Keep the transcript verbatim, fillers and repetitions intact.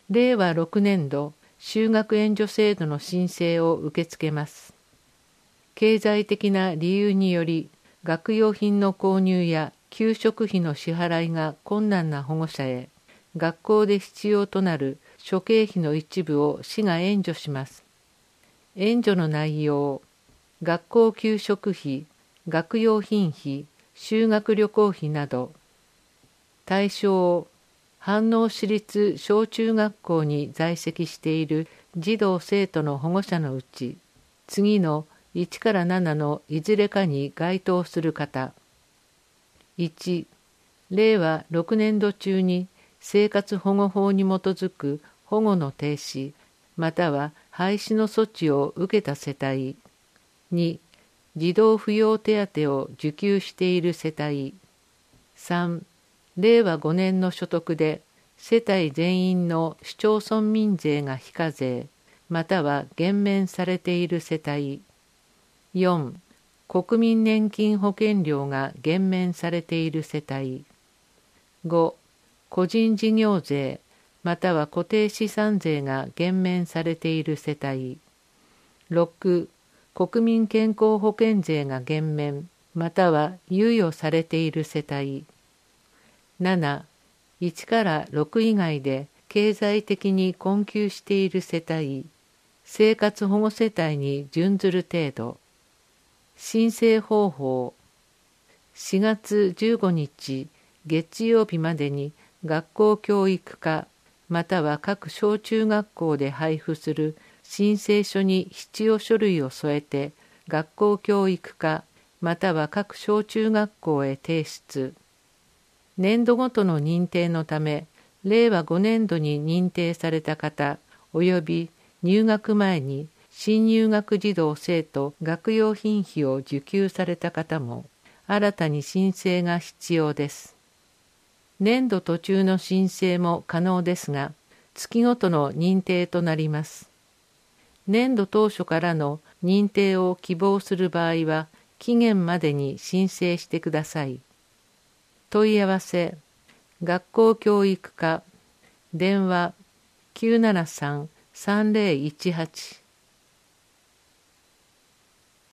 れいわろくねんど就学援助制度の申請を受け付けます。経済的な理由により学用品の購入や給食費の支払いが困難な保護者へ、学校で必要となる諸経費の一部を市が援助します。援助の内容、学校給食費、学用品費、修学旅行費など。対象、飯能市立小中学校に在籍している児童生徒の保護者のうち、次のいちからななのいずれかに該当する方。いち、れいわろくねんど中に生活保護法に基づく保護の停止、または廃止の措置を受けた世帯。に、児童扶養手当を受給している世帯。さん、れいわごねんの所得で世帯全員の市町村民税が非課税、または減免されている世帯。よん、国民年金保険料が減免されている世帯。ご、個人事業税、または固定資産税が減免されている世帯。ろく、国民健康保険税が減免、または猶予されている世帯。なな、いちからろく以外で経済的に困窮している世帯、生活保護世帯に準ずる程度。申請方法、しがつじゅうごにち月曜日までに学校教育課または各小中学校で配布する申請書に必要書類を添えて学校教育課または各小中学校へ提出。年度ごとの認定のため、れいわごねんどに認定された方及び入学前に新入学児童生徒学用品費を受給された方も新たに申請が必要です。年度途中の申請も可能ですが、月ごとの認定となります。年度当初からの認定を希望する場合は、期限までに申請してください。問い合わせ、学校教育課、電話きゅうななさん さんぜろいちはち